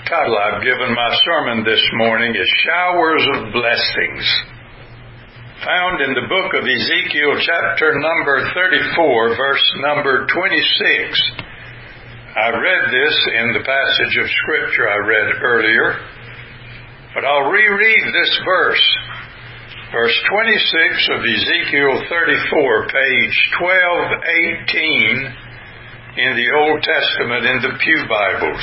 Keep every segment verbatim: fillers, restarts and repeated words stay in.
title I've given my sermon this morning is Showers of Blessings. Found in the book of Ezekiel, chapter number thirty-four, verse number twenty-six. I read this in the passage of Scripture I read earlier, but I'll reread this verse. Verse twenty-six of Ezekiel thirty-four, page twelve eighteen in the Old Testament in the Pew Bibles.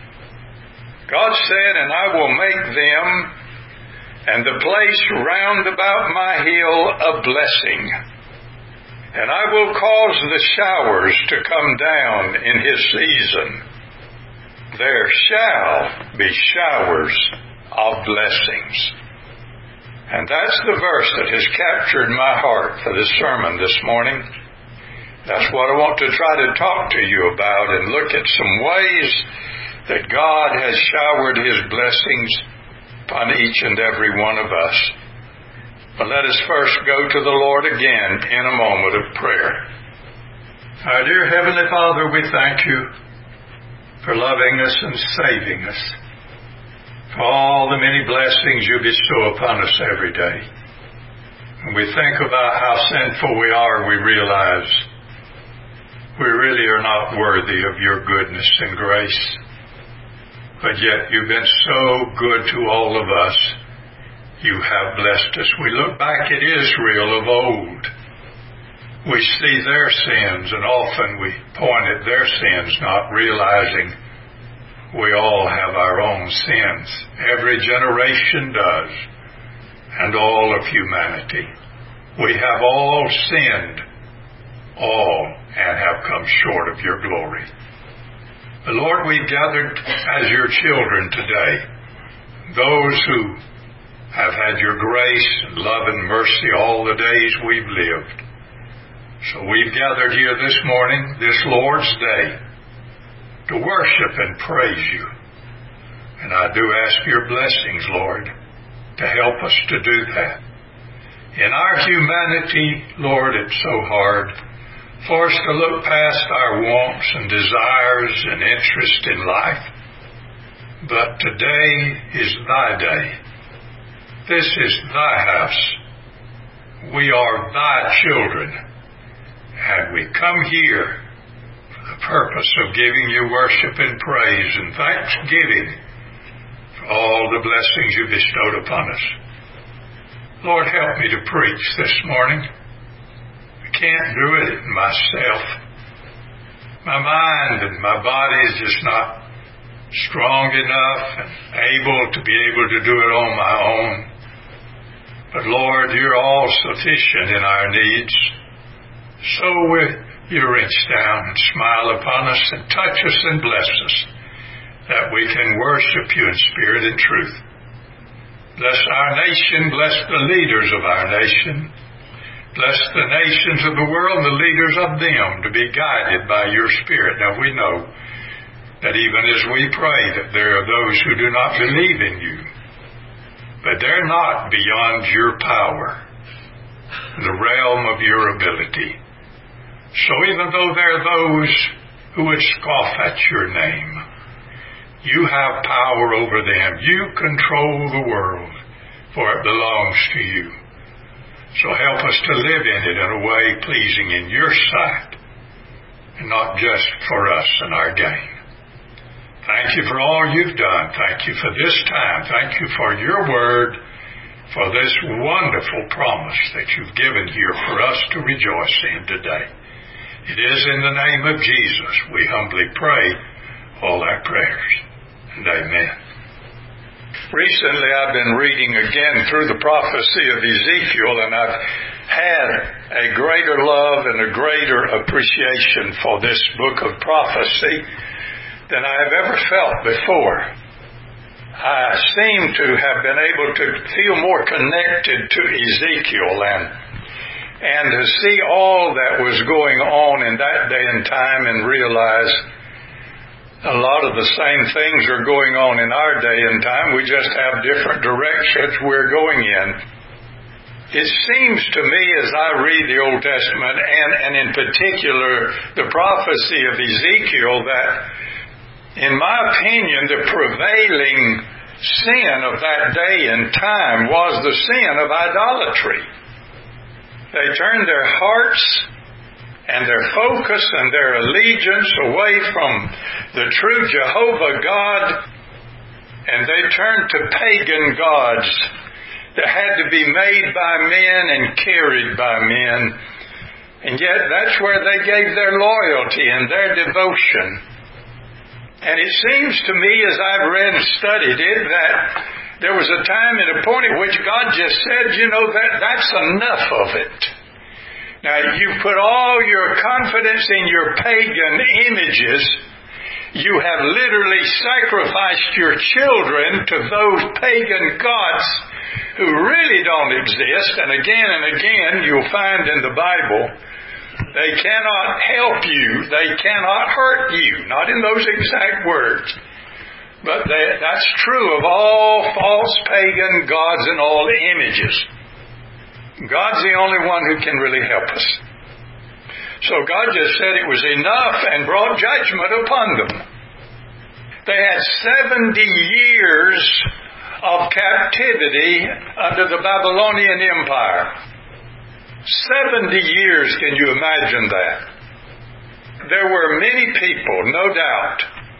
God said, "And I will make them and the place round about my hill a blessing, and I will cause the showers to come down in his season. There shall be showers of blessings." And that's the verse that has captured my heart for this sermon this morning. That's what I want to try to talk to you about and look at some ways that God has showered his blessings upon each and every one of us. But let us first go to the Lord again in a moment of prayer. Our dear Heavenly Father, we thank you for loving us and saving us, for all the many blessings you bestow upon us every day. When we think about how sinful we are, we realize we really are not worthy of your goodness and grace. But yet you've been so good to all of us. You have blessed us. We look back at Israel of old. We see their sins, and often we point at their sins, not realizing we all have our own sins. Every generation does, and all of humanity. We have all sinned, all, and have come short of your glory. But Lord, we've gathered as your children today, those who have had your grace and love and mercy all the days we've lived. So we've gathered here this morning, this Lord's Day, to worship and praise you. And I do ask your blessings, Lord, to help us to do that. In our humanity, Lord, it's so hard for us to look past our wants and desires and interest in life. But today is thy day. This is thy house. We are thy children. And we come here for the purpose of giving you worship and praise and thanksgiving for all the blessings you bestowed upon us. Lord, help me to preach this morning. Can't do it myself. My mind and my body is just not strong enough and able to be able to do it on my own. But Lord, you're all sufficient in our needs. So will you reach down and smile upon us and touch us and bless us, that we can worship you in spirit and truth. Bless our nation, bless the leaders of our nation. Bless the nations of the world, the leaders of them, to be guided by your Spirit. Now we know that even as we pray that there are those who do not believe in you, but they're not beyond your power, the realm of your ability. So even though there are those who would scoff at your name, you have power over them. You control the world, for it belongs to you. So help us to live in it in a way pleasing in your sight, and not just for us and our gain. Thank you for all you've done. Thank you for this time. Thank you for your word, for this wonderful promise that you've given here for us to rejoice in today. It is in the name of Jesus we humbly pray all our prayers. And amen. Recently, I've been reading again through the prophecy of Ezekiel, and I've had a greater love and a greater appreciation for this book of prophecy than I have ever felt before. I seem to have been able to feel more connected to Ezekiel and, and to see all that was going on in that day and time and realize a lot of the same things are going on in our day and time. We just have different directions we're going in. It seems to me as I read the Old Testament, and, and in particular the prophecy of Ezekiel, that In my opinion, the prevailing sin of that day and time was the sin of idolatry. They turned their hearts and their focus and their allegiance away from the true Jehovah God, and they turned to pagan gods that had to be made by men and carried by men. And yet that's where they gave their loyalty and their devotion. And it seems to me, as I've read and studied it, that there was a time and a point at which God just said, you know, that that's enough of it. Now, you put all your confidence in your pagan images. You have literally sacrificed your children to those pagan gods who really don't exist. And again and again, you'll find in the Bible, they cannot help you. They cannot hurt you. Not in those exact words. But they, that's true of all false pagan gods and all images. God's the only one who can really help us. So God just said it was enough and brought judgment upon them. They had seventy years of captivity under the Babylonian Empire. seventy years, can you imagine that? There were many people, no doubt,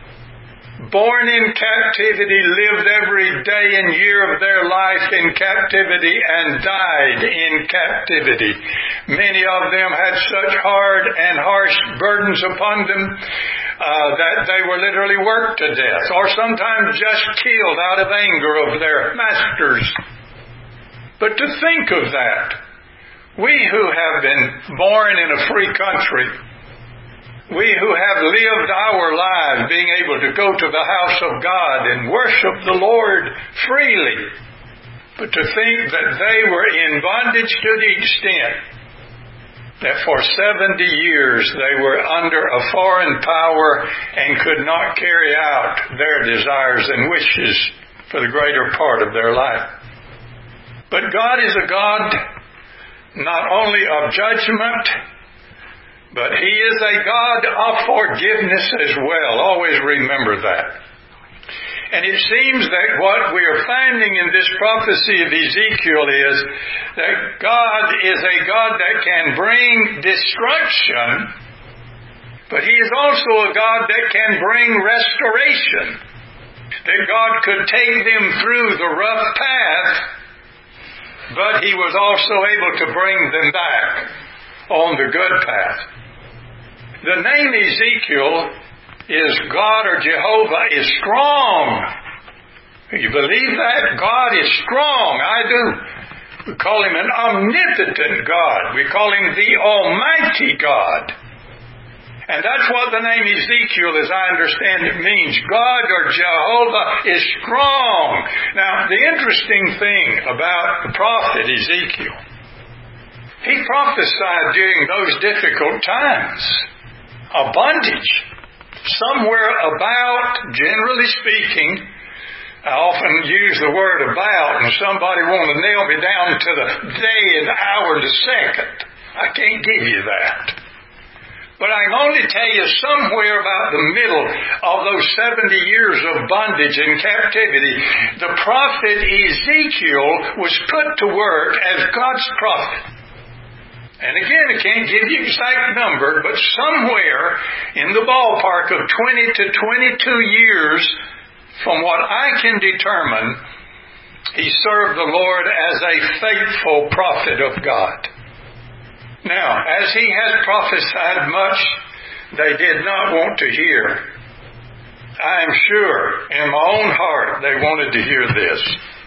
born in captivity, lived every day and year of their life in captivity, and died in captivity. Many of them had such hard and harsh burdens upon them uh, that they were literally worked to death, or sometimes just killed out of anger of their masters. But to think of that, we who have been born in a free country, we who have lived our lives being able to go to the house of God and worship the Lord freely, but to think that they were in bondage to the extent that for seventy years they were under a foreign power and could not carry out their desires and wishes for the greater part of their life. But God is a God not only of judgment, but He is a God of forgiveness as well. Always remember that. And it seems that what we are finding in this prophecy of Ezekiel is that God is a God that can bring destruction, but He is also a God that can bring restoration. That God could take them through the rough path, but He was also able to bring them back on the good path. The name Ezekiel is God or Jehovah is strong. You believe that? God is strong. I do. We call Him an omnipotent God. We call Him the Almighty God. And that's what the name Ezekiel, as I understand it, means. God or Jehovah is strong. Now, the interesting thing about the prophet Ezekiel, he prophesied during those difficult times of bondage. Somewhere about, generally speaking, I often use the word about, and somebody want to nail me down to the day and hour and the second. I can't give you that. But I can only tell you somewhere about the middle of those seventy years of bondage and captivity, the prophet Ezekiel was put to work as God's prophet. And again, I can't give you exact number, but somewhere in the ballpark of twenty to twenty-two years, from what I can determine, he served the Lord as a faithful prophet of God. Now, as he has prophesied much, they did not want to hear. I am sure in my own heart they wanted to hear this.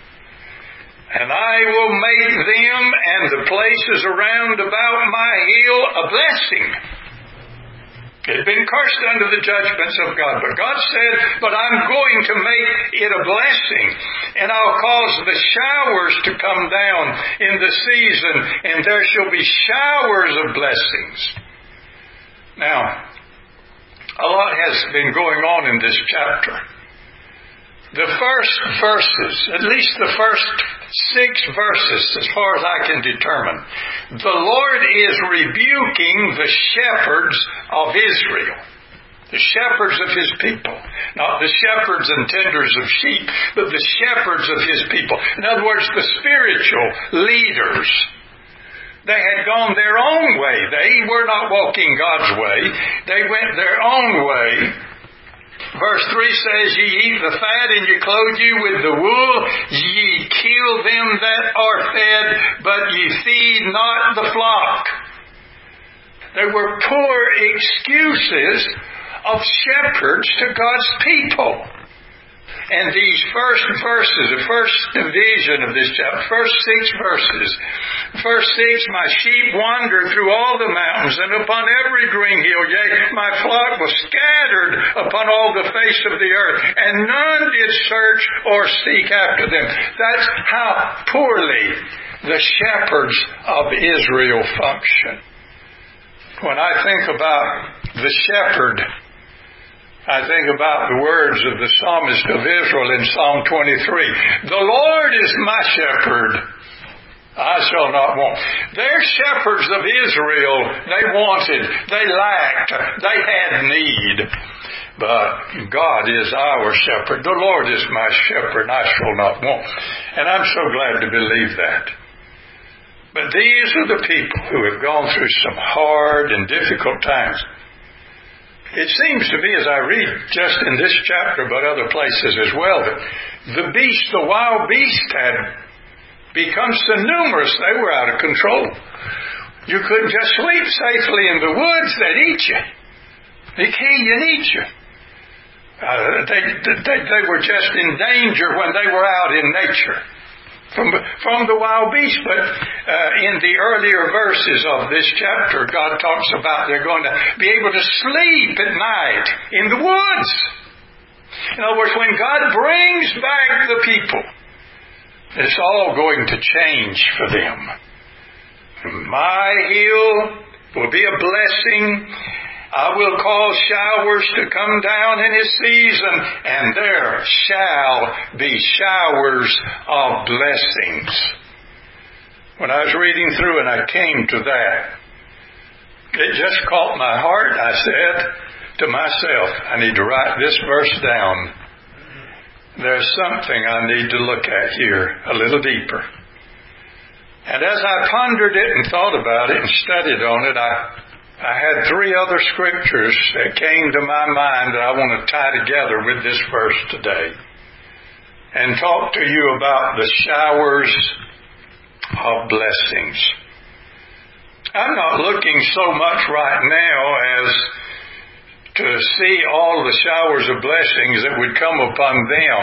And I will make them and the places around about my hill a blessing. It had been cursed under the judgments of God. But God said, but I'm going to make it a blessing. And I'll cause the showers to come down in the season, and there shall be showers of blessings. Now, a lot has been going on in this chapter. The first verses, at least the first six verses, as far as I can determine, the Lord is rebuking the shepherds of Israel. The shepherds of His people. Not the shepherds and tenders of sheep, but the shepherds of His people. In other words, the spiritual leaders. They had gone their own way. They were not walking God's way. They went their own way. Verse three says, ye eat the fat and ye clothe you with the wool. Ye kill them that are fed, but ye feed not the flock. They were poor excuses of shepherds to God's people. And these first verses, the first division of this chapter, first six verses, first six, my sheep wander through all the mountains and upon every green hill, yea, my flock was scattered upon all the face of the earth, and none did search or seek after them. That's how poorly the shepherds of Israel function. When I think about the shepherd, I think about the words of the psalmist of Israel in Psalm twenty-three. The Lord is my shepherd, I shall not want. Their shepherds of Israel, they wanted, they lacked, they had need. But God is our shepherd. The Lord is my shepherd, I shall not want. And I'm so glad to believe that. But these are the people who have gone through some hard and difficult times. It seems to me, as I read just in this chapter, but other places as well, that the beast, the wild beast, had become so numerous they were out of control. You couldn't just sleep safely in the woods; they'd eat you. They kill you and eat you. Uh, they, they, they were just in danger when they were out in nature from from the wild beast. But uh, in the earlier verses of this chapter, God talks about they're going to be able to sleep at night in the woods. In other words, when God brings back the people, it's all going to change for them. My hill will be a blessing. I will cause showers to come down in His season, and there shall be showers of blessings. When I was reading through and I came to that, it just caught my heart. I said to myself, I need to write this verse down. There's something I need to look at here a little deeper. And as I pondered it and thought about it and studied on it, I I had three other scriptures that came to my mind that I want to tie together with this verse today and talk to you about the showers of blessings. I'm not looking so much right now as to see all the showers of blessings that would come upon them,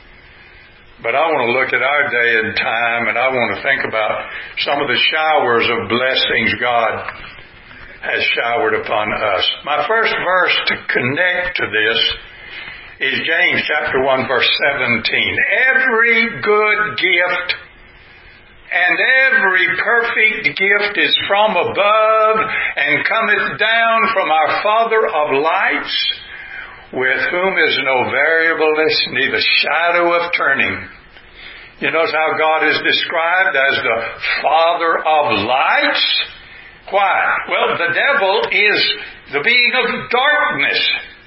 but I want to look at our day and time, and I want to think about some of the showers of blessings God has showered upon us. My first verse to connect to this is James chapter one verse seventeen. Every good gift and every perfect gift is from above and cometh down from our Father of lights, with whom is no variableness, neither shadow of turning. You notice how God is described as the Father of lights? Why? Well, the devil is the being of darkness.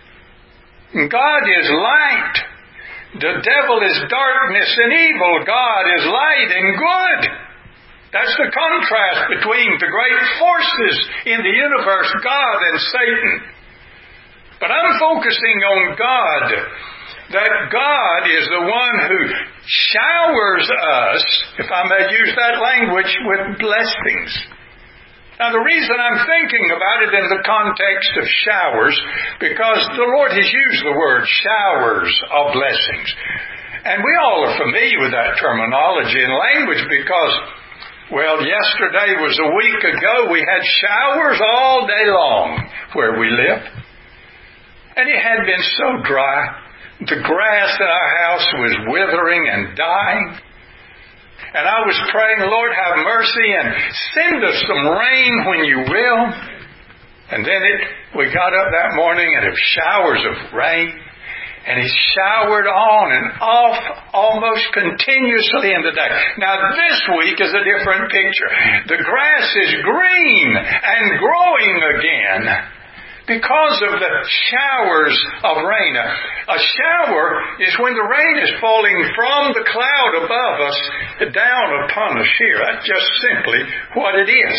God is light. The devil is darkness and evil. God is light and good. That's the contrast between the great forces in the universe, God and Satan. But I'm focusing on God. That God is the one who showers us, if I may use that language, with blessings. Now, the reason I'm thinking about it in the context of showers, because the Lord has used the word showers of blessings. And we all are familiar with that terminology and language because, well, yesterday was a week ago. We had showers all day long where we live. And it had been so dry. The grass at our house was withering and dying. And I was praying, Lord, have mercy and send us some rain when you will. And then it, we got up that morning and it was showers of rain. And it showered on and off almost continuously in the day. Now this week is a different picture. The grass is green and growing again. Because of the showers of rain. A shower is when the rain is falling from the cloud above us down upon us here. That's just simply what it is.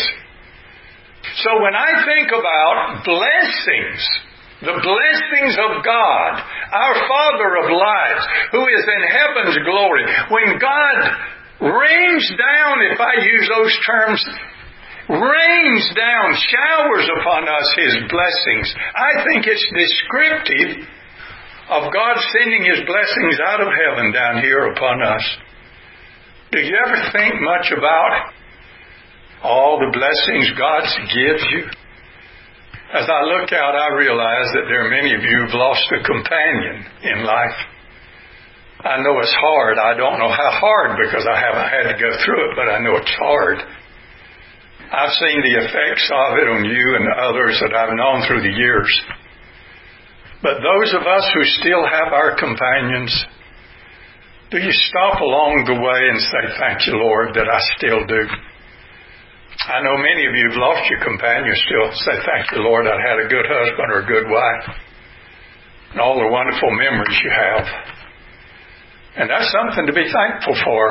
So when I think about blessings, the blessings of God, our Father of lights, who is in heaven's glory, when God rains down, if I use those terms, rains down, showers upon us His blessings, I think it's descriptive of God sending His blessings out of heaven down here upon us. Do you ever think much about all the blessings God gives you? As I look out, I realize that there are many of you who've lost a companion in life. I know it's hard. I don't know how hard because I haven't had to go through it, but I know it's hard. I've seen the effects of it on you and others that I've known through the years. But those of us who still have our companions, do you stop along the way and say, thank you, Lord, that I still do? I know many of you have lost your companion, still say, thank you, Lord, I had a good husband or a good wife. And all the wonderful memories you have. And that's something to be thankful for.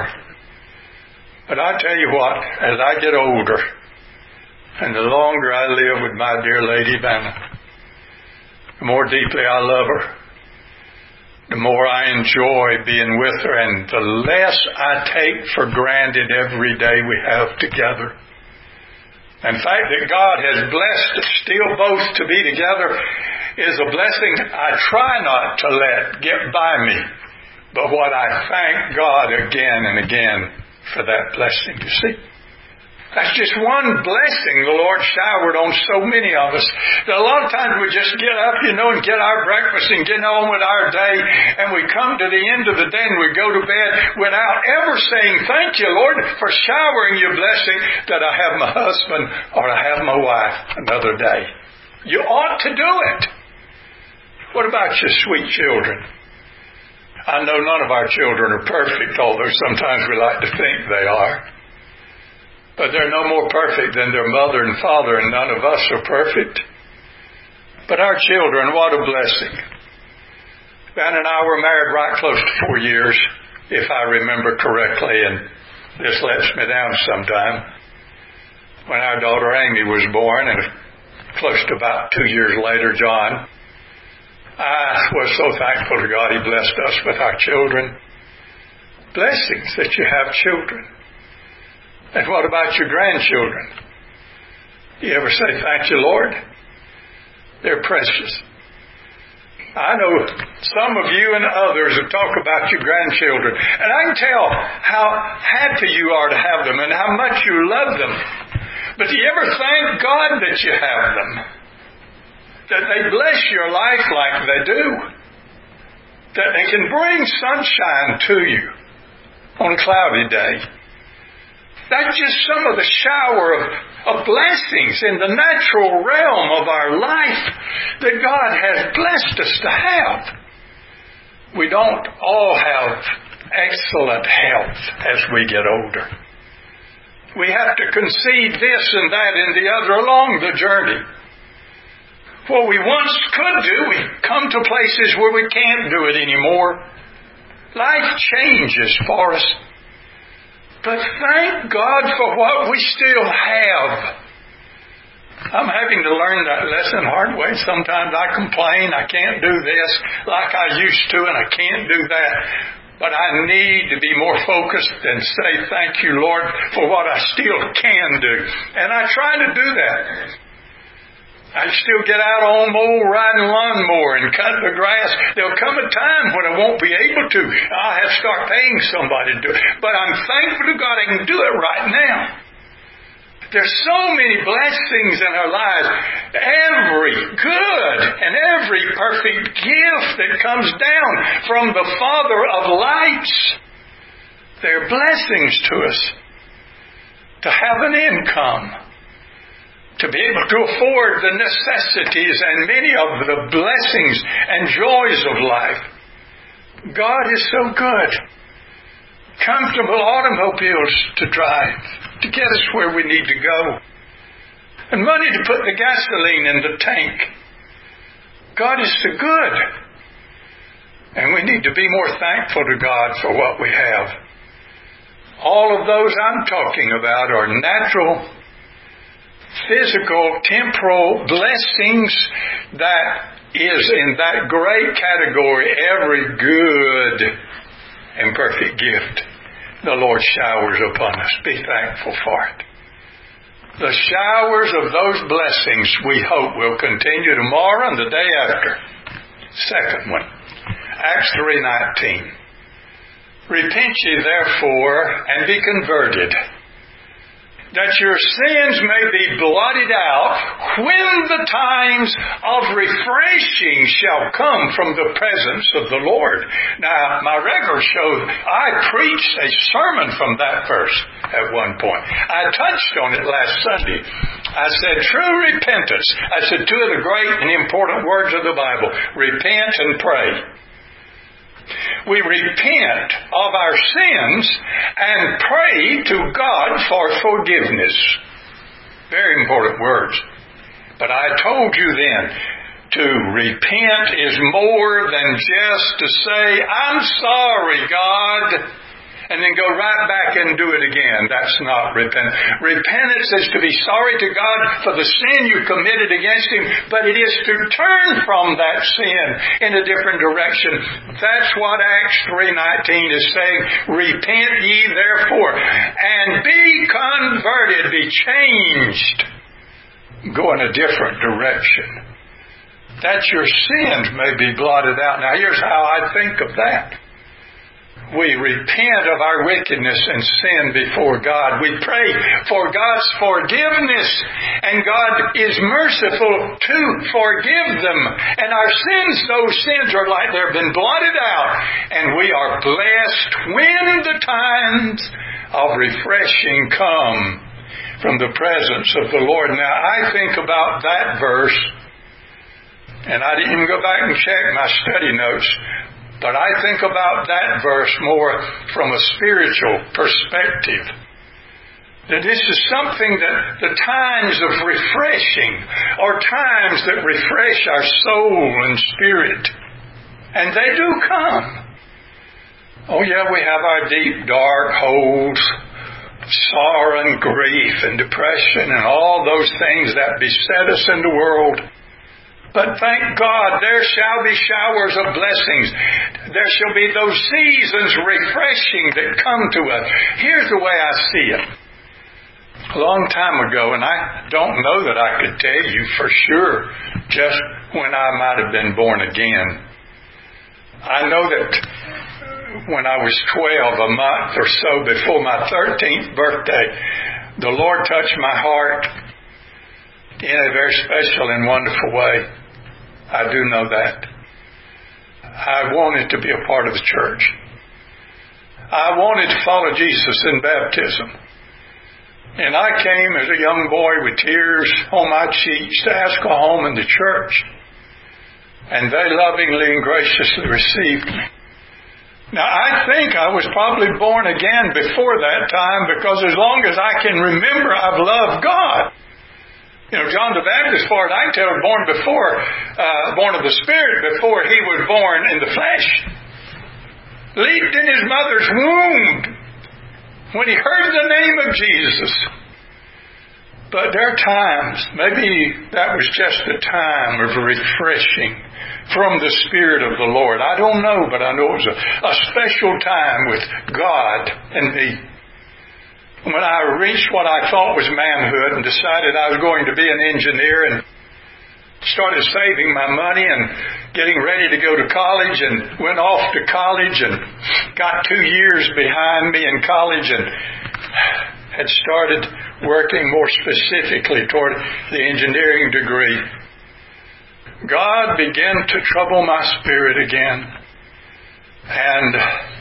But I tell you what, as I get older, and the longer I live with my dear Lady Vanna, the more deeply I love her, the more I enjoy being with her, and the less I take for granted every day we have together. In fact, that God has blessed us still both to be together is a blessing I try not to let get by me, but what I thank God again and again for that blessing. You see? That's just one blessing the Lord showered on so many of us. That a lot of times we just get up, you know, and get our breakfast and get on with our day, and we come to the end of the day and we go to bed without ever saying, thank you, Lord, for showering your blessing that I have my husband or I have my wife another day. You ought to do it. What about your sweet children? I know none of our children are perfect, although sometimes we like to think they are. But they're no more perfect than their mother and father, and none of us are perfect. But our children, what a blessing. Van and I were married right close to four years, if I remember correctly, and this lets me down sometime. When our daughter Amy was born, and close to about two years later, John, I was so thankful to God He blessed us with our children. Blessings that you have children. And what about your grandchildren? Do you ever say, thank you, Lord? They're precious. I know some of you and others who talk about your grandchildren, and I can tell how happy you are to have them and how much you love them. But do you ever thank God that you have them? That they bless your life like they do? That they can bring sunshine to you on a cloudy day? That's just some of the shower of, of blessings in the natural realm of our life that God has blessed us to have. We don't all have excellent health as we get older. We have to concede this and that and the other along the journey. What we once could do, we come to places where we can't do it anymore. Life changes for us. But thank God for what we still have. I'm having to learn that lesson hard way. Sometimes I complain, I can't do this like I used to, and I can't do that. But I need to be more focused and say, thank you, Lord, for what I still can do. And I try to do that. I still get out on mow, riding lawnmower and cut the grass. There'll come a time when I won't be able to. I'll have to start paying somebody to do it. But I'm thankful to God I can do it right now. There's so many blessings in our lives. Every good and every perfect gift that comes down from the Father of lights. They're blessings to us. To have an income. To be able to afford the necessities and many of the blessings and joys of life. God is so good. Comfortable automobiles to drive, to get us where we need to go. And money to put the gasoline in the tank. God is the good. And we need to be more thankful to God for what we have. All of those I'm talking about are natural, physical, temporal blessings that is in that great category, every good and perfect gift the Lord showers upon us. Be thankful for it. The showers of those blessings we hope will continue tomorrow and the day after. Second one, Acts three nineteen. Repent ye therefore and be converted, that your sins may be blotted out when the times of refreshing shall come from the presence of the Lord. Now, my record shows I preached a sermon from that verse at one point. I touched on it last Sunday. I said, true repentance. I said two of the great and important words of the Bible, repent and pray. We repent of our sins and pray to God for forgiveness. Very important words. But I told you then, to repent is more than just to say, I'm sorry, God, and then go right back and do it again. That's not repentance. Repentance is to be sorry to God for the sin you committed against Him, but it is to turn from that sin in a different direction. That's what Acts three nineteen is saying. Repent ye therefore, and be converted, be changed. Go in a different direction, that your sins may be blotted out. Now here's how I think of that. We repent of our wickedness and sin before God. We pray for God's forgiveness, and God is merciful to forgive them. And our sins, those sins are like they've been blotted out, and we are blessed when the times of refreshing come from the presence of the Lord. Now, I think about that verse, and I didn't even go back and check my study notes, but I think about that verse more from a spiritual perspective. That this is something that the times of refreshing are times that refresh our soul and spirit. And they do come. Oh yeah, we have our deep, dark holes, sorrow and grief and depression and all those things that beset us in the world. But thank God, there shall be showers of blessings. There shall be those seasons refreshing that come to us. Here's the way I see it. A long time ago, and I don't know that I could tell you for sure just when I might have been born again. I know that when I was twelve, a month or so before my thirteenth birthday, the Lord touched my heart in a very special and wonderful way. I do know that. I wanted to be a part of the church. I wanted to follow Jesus in baptism. And I came as a young boy with tears on my cheeks to ask a home in the church. And they lovingly and graciously received me. Now, I think I was probably born again before that time, because as long as I can remember, I've loved God. You know, John the Baptist, as far as I can tell, was born before, uh, born of the Spirit before he was born in the flesh. Leaped in his mother's womb when he heard the name of Jesus. But there are times, maybe that was just a time of refreshing from the Spirit of the Lord. I don't know, but I know it was a, a special time with God and me. When I reached what I thought was manhood and decided I was going to be an engineer and started saving my money and getting ready to go to college, and went off to college and got two years behind me in college and had started working more specifically toward the engineering degree, God began to trouble my spirit again. And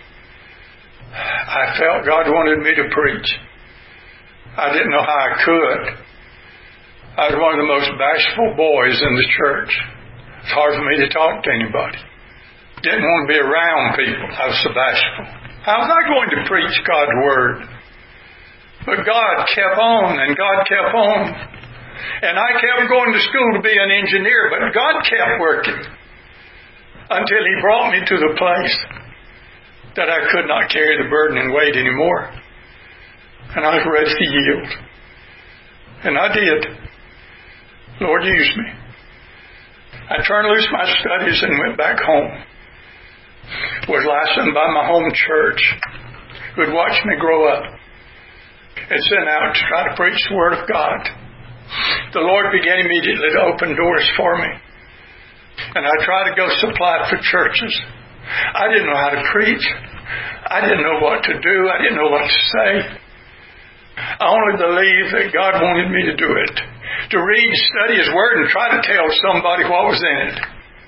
I felt God wanted me to preach. I didn't know how I could. I was one of the most bashful boys in the church. It's hard for me to talk to anybody. Didn't want to be around people. I was so bashful. How was I going to preach God's Word? But God kept on, and God kept on. And I kept going to school to be an engineer, but God kept working until He brought me to the place that I could not carry the burden and weight anymore. And I was ready to yield. And I did. Lord, use me. I turned loose my studies and went back home. Was licensed by my home church, who had watched me grow up and sent out to try to preach the Word of God. The Lord began immediately to open doors for me. And I tried to go supply for churches. I didn't know how to preach. I didn't know what to do. I didn't know what to say. I only believed that God wanted me to do it. To read, study His Word, and try to tell somebody what was in it.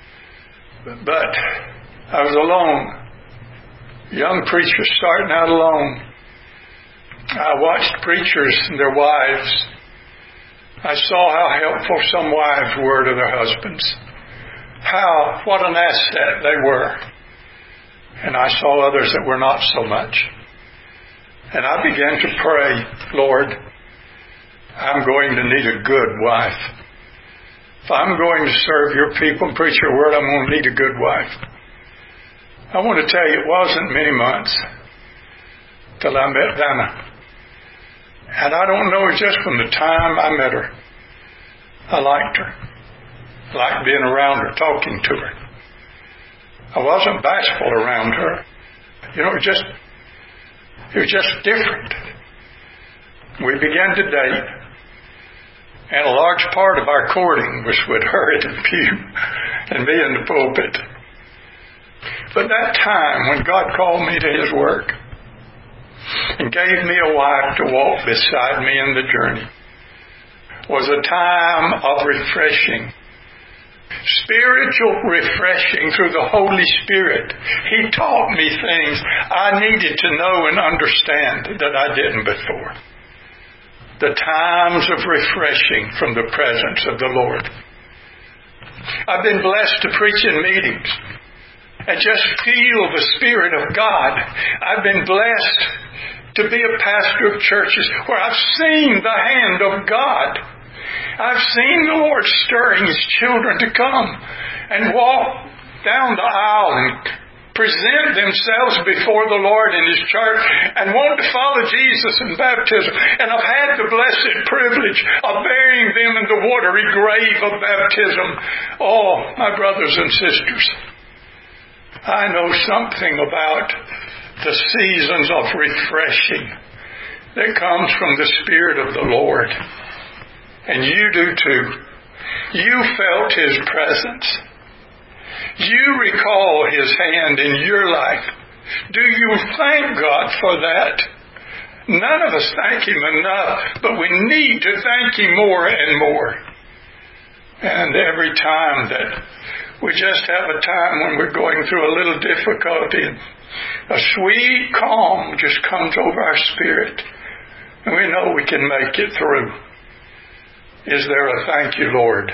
But I was alone. Young preachers starting out alone. I watched preachers and their wives. I saw how helpful some wives were to their husbands. How, what an asset they were. And I saw others that were not so much. And I began to pray, Lord, I'm going to need a good wife. If I'm going to serve Your people and preach Your Word, I'm going to need a good wife. I want to tell you, it wasn't many months till I met Vanna. And I don't know, it's just from the time I met her. I liked her. I liked being around her, talking to her. I wasn't bashful around her. You know, it was just, it was just different. We began to date. And a large part of our courting was with her in the pew and me in the pulpit. But that time when God called me to His work and gave me a wife to walk beside me in the journey was a time of refreshing. Spiritual refreshing through the Holy Spirit. He taught me things I needed to know and understand that I didn't before. The times of refreshing from the presence of the Lord. I've been blessed to preach in meetings and just feel the Spirit of God. I've been blessed to be a pastor of churches where I've seen the hand of God. I've seen the Lord stirring His children to come and walk down the aisle and present themselves before the Lord in His church and want to follow Jesus in baptism. And I've had the blessed privilege of burying them in the watery grave of baptism. Oh, my brothers and sisters, I know something about the seasons of refreshing that comes from the Spirit of the Lord. And you do too. You felt His presence. You recall His hand in your life. Do you thank God for that? None of us thank Him enough, but we need to thank Him more and more. And every time that we just have a time when we're going through a little difficulty, a sweet calm just comes over our spirit, and we know we can make it through. Is there a thank you, Lord,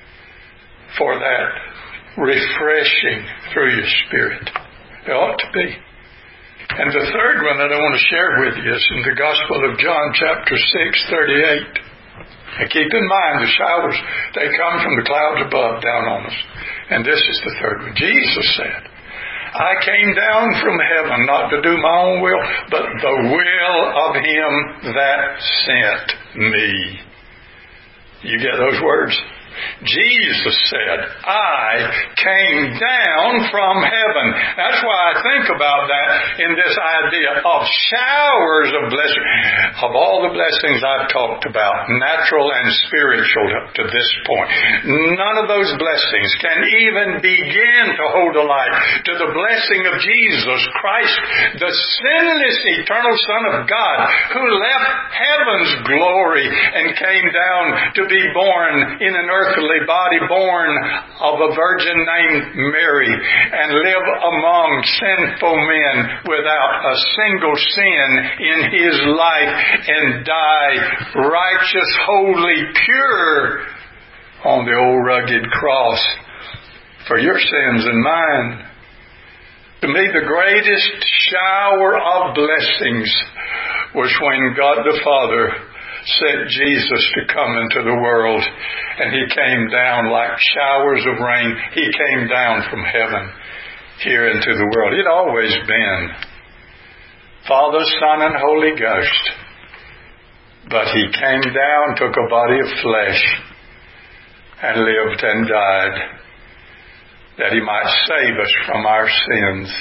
for that refreshing through your Spirit? There ought to be. And the third one that I want to share with you is in the Gospel of John, chapter six, thirty-eight. And keep in mind, the showers, they come from the clouds above down on us. And this is the third one. Jesus said, I came down from heaven not to do my own will, but the will of Him that sent me. You get those words? Jesus said, I came down from heaven. That's why I think about that in this idea of showers of blessing. Of all the blessings I've talked about, natural and spiritual up to this point, none of those blessings can even begin to hold a light to the blessing of Jesus Christ, the sinless eternal Son of God, who left heaven's glory and came down to be born in an earthly body, born of a virgin named Mary, and live among sinful men without a single sin in His life, and die righteous, holy, pure on the old rugged cross for your sins and mine. To me, the greatest shower of blessings was when God the Father sent Jesus to come into the world, and He came down like showers of rain. He came down from heaven here into the world. He'd always been Father, Son, and Holy Ghost. But He came down, took a body of flesh, and lived and died, that He might save us from our sins.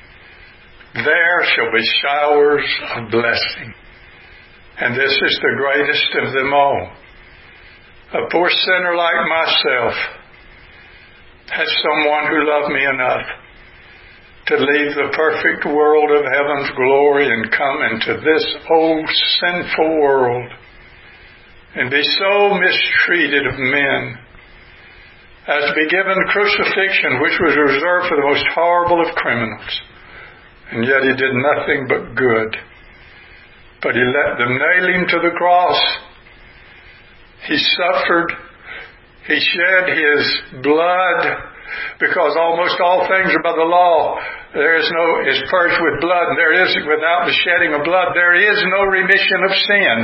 There shall be showers of blessing. And this is the greatest of them all. A poor sinner like myself has someone who loved me enough to leave the perfect world of heaven's glory and come into this old sinful world and be so mistreated of men as to be given crucifixion, which was reserved for the most horrible of criminals. And yet He did nothing but good. But He let them nail Him to the cross. He suffered. He shed His blood, because almost all things are by the law. There is no, is purged with blood, and there is, without the shedding of blood, there is no remission of sin.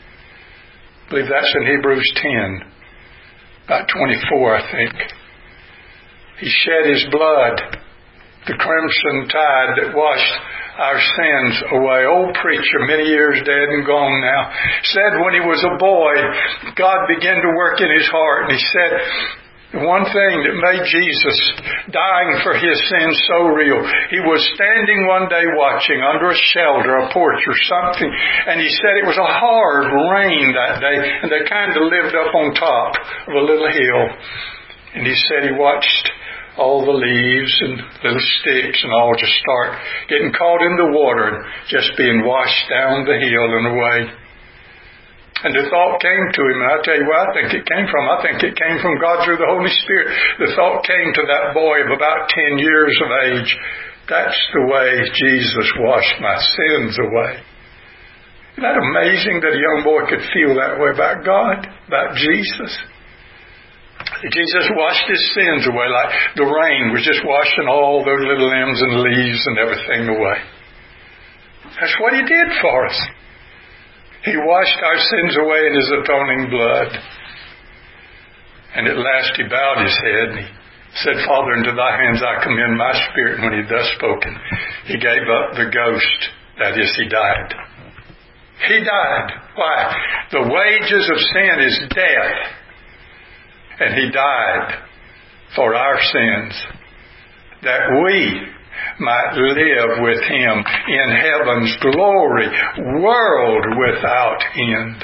I believe that's in Hebrews ten, about twenty-four, I think. He shed His blood, the crimson tide that washed our sins away. Old preacher, many years dead and gone now, said when he was a boy, God began to work in his heart, and he said, the one thing that made Jesus dying for his sins so real, he was standing one day watching under a shelter, a porch or something, and he said it was a hard rain that day, and they kind of lived up on top of a little hill. And he said he watched all the leaves and little sticks and all just start getting caught in the water and just being washed down the hill and away. And the thought came to him, and I'll tell you where I think it came from. I think it came from God through the Holy Spirit. The thought came to that boy of about ten years of age. That's the way Jesus washed my sins away. Isn't that amazing that a young boy could feel that way about God, about Jesus? Jesus washed his sins away like the rain was just washing all those little limbs and leaves and everything away. That's what He did for us. He washed our sins away in His atoning blood. And at last He bowed His head and He said, Father, into Thy hands I commend my spirit. And when He thus spoken, He gave up the ghost. That is, He died. He died. Why? The wages of sin is death. And He died for our sins, that we might live with Him in heaven's glory, world without end.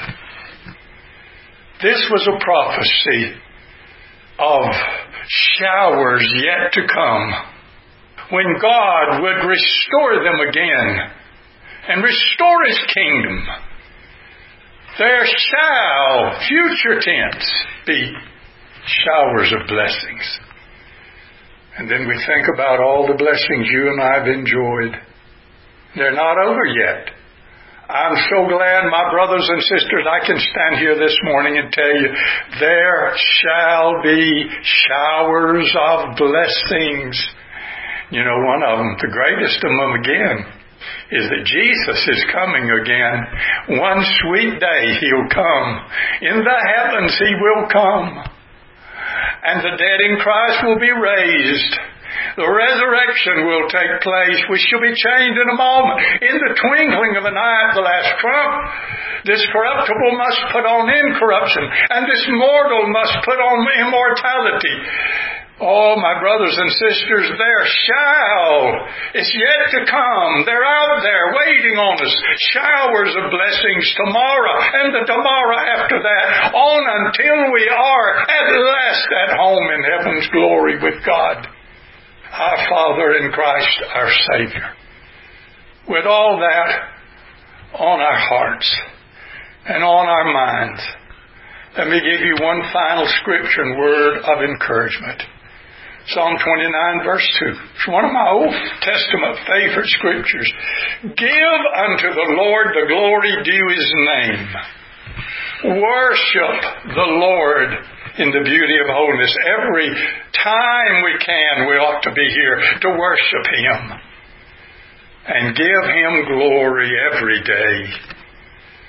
This was a prophecy of showers yet to come, when God would restore them again and restore His kingdom. There shall, future tense, be showers of blessings. And then we think about all the blessings you and I have enjoyed. They're not over yet. I'm so glad, my brothers and sisters, I can stand here this morning and tell you, there shall be showers of blessings. You know, one of them, the greatest of them again, is that Jesus is coming again. One sweet day He'll come. In the heavens He will come. And the dead in Christ will be raised. The resurrection will take place. We shall be changed in a moment. In the twinkling of an eye at the last trump, this corruptible must put on incorruption, and this mortal must put on immortality. Oh, my brothers and sisters, there shall, it's yet to come. They're out there waiting on us. Showers of blessings tomorrow and the tomorrow after that, on until we are at last at home in heaven's glory with God, our Father in Christ, our Savior. With all that on our hearts and on our minds, let me give you one final scripture and word of encouragement. Psalm twenty-nine, verse two. It's one of my Old Testament favorite scriptures. Give unto the Lord the glory due His name. Worship the Lord in the beauty of holiness. Every time we can, we ought to be here to worship Him. And give Him glory every day.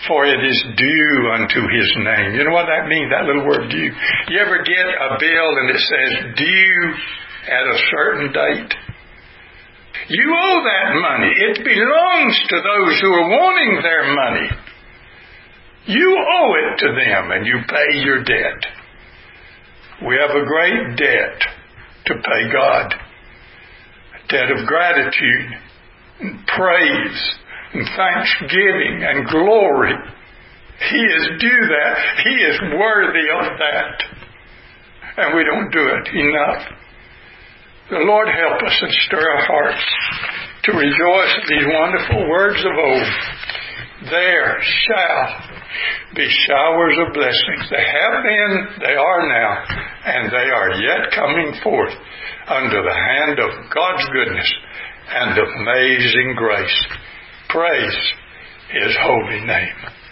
for it is due unto His name. You know what that means, that little word due? You ever get a bill and it says due at a certain date? You owe that money. It belongs to those who are wanting their money. You owe it to them, and you pay your debt. We have a great debt to pay God. A debt of gratitude and praise and thanksgiving and glory. He is due that. He is worthy of that. And we don't do it enough. The Lord help us and stir our hearts to rejoice in these wonderful words of old. There shall be showers of blessings. They have been, they are now, and they are yet coming forth under the hand of God's goodness and amazing grace. Praise His holy name.